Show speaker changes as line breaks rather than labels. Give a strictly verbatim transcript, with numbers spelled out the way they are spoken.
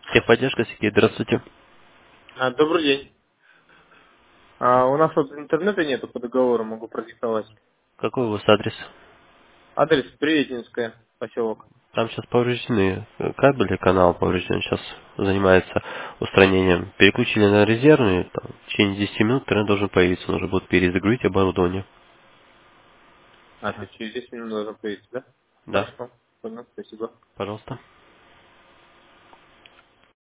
Техподдержка, Сергей, здравствуйте.
А, добрый день. А, у нас вот интернета нету по договору, могу продиктовать.
Какой у вас адрес?
Адрес Приветинская, поселок.
Там сейчас повреждены э, кабели, канал поврежден, сейчас занимается устранением. Переключили на резервный, там, в течение десяти минут интернет должен появиться, нужно будет перезагрузить оборудование.
А, то есть через десять минут должен появиться, да?
Да,
Хорошо. Понял, спасибо.
пожалуйста.